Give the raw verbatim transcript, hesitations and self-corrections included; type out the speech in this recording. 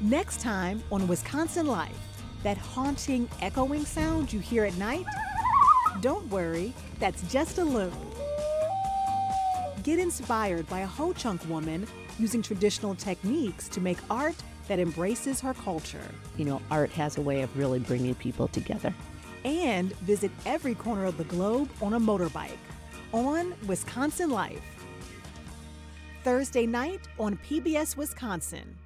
Next time on Wisconsin Life, that haunting, echoing sound you hear at night? Don't worry, that's just a loon. Get inspired by a Ho-Chunk woman using traditional techniques to make art that embraces her culture. You know, art has a way of really bringing people together. And visit every corner of the globe on a motorbike on Wisconsin Life. Thursday night on P B S Wisconsin.